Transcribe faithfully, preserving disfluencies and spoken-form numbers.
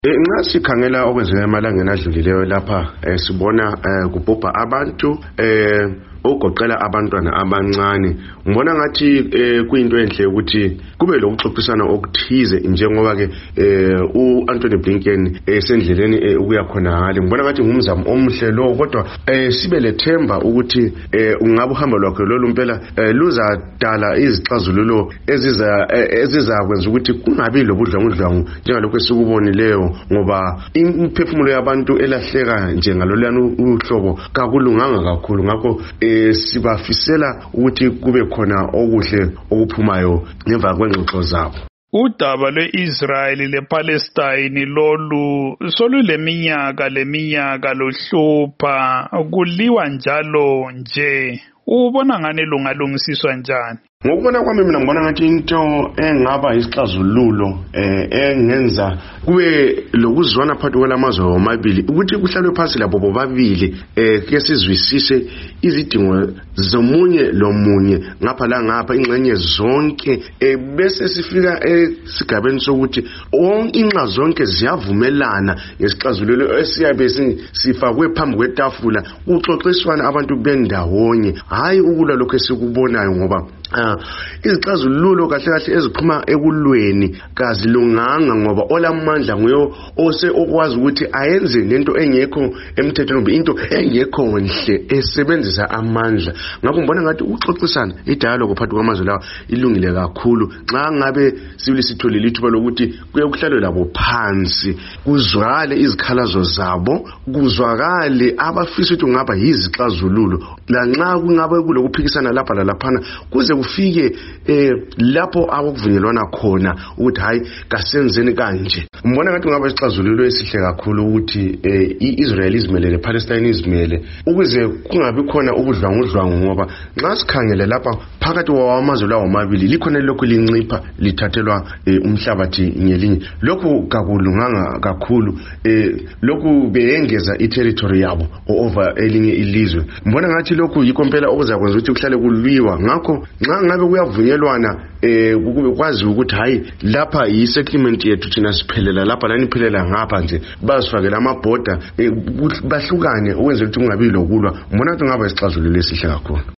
Nxa sikhangela okwenzeka emalangeni adlulileyo lapha sibona kubhubha abantu ogoqela abantwana abancane. Ngibona ngathi kuyinto enhle ukuthi kube lokuxoxisana okuthize njengoba ke uAnthony Blinken esendleleni ukuya khona ngale. Ngibona ngathi ngumzamo omuhle lo, kodwa sibe lethemba ukuthi ungabe uhamba lwakhe lolu mpela luzadala izixazululo eziza ezizakwenza ukuthi kungabi lobudlwangudlwangu njengalokho esikubonileyo, ngoba imphefumulo yabantu elahleka njengalolwana uhlobo kakulunganga kakhulu. Ngakho sibafisela ukuthi kube khona okuhle okuphumayo ngemva kwengxoxo zabo. Udaba lwe-Israyeli le-Palestine lolu soluleminyaka leminyaka luhlupha, kuliwa njalo nje. Ubona ngani lungalungisiswa njani? Ngokubona kwami mina ngibona ngathi into engaba isixazululo engenza kube lokuzwana phakathi kwalamazwe omabili ukuthi kuhlalwe phansi labo bobabili ke sizwisise izidingo zomunye lomunye ngapha la ngapha ingxenye zonke bese sifika esigabeni sokuthi inxa zonke ziyavumelana ngesixazululo esiyabe sifakwe phambi kwetafula uxoxiswana abantu bendawonye, hayi ukulwa lokho esikubonayo, ngoba Ah, izixazululo kahle kahle eziphuma ekulweni kazilunganga, ngoba olamandla nguyo ose okwazi ukuthi ayenze lento engekho emthethweni, into engekho nhle esebenzisa amandla. Ngakho ngibona ngathi uxoxisana idialogue phakathi kwamazwe lawa ilungile kakhulu nxa ngabe sibili sitholile ithuba lokuthi kuye kuhlalwe labo phansi kuzwakale izikhalazo zabo, kuzwakale abafisa ukuthi ngaba yizixazululo, lanxa kungabe kulokuphikisana lapha lalaphana kuze ufike eh lapho akuvunyelwana khona ukuthi hayi kasenzeni kanje. Ngibona ngathi ngaba isixazululo esihle kakhulu ukuthi eh iIsrael izimele lePalestine izimele ukuze kungabi khona ubudlwangudlwangu, ngoba nxa sikhangele lapha phakathi kwamazwe lawo amabili likhona lokho lincipha lithathelwa umhlabathi ngelinye. Lokho kakulunganga kakhulu, eh lokhu beyengeza iterritory yabo over elinye ilizwe. Ngibona ngathi lokhu yikho impela okuzakwenza ukuthi kuhlale kulwiwa. Ngakho nxa ngabe kuyavunyelwana eh kube kwazi ukuthi hayi lapha yi-settlement yethu thina siphelela lapha lani phelela ngapha nje, bazifakela amabhoda bahlukane ukwenzela ukuthi kungabi lokulwa. Ngibona ukuthi ngaba isixazululo esihle kakhulu.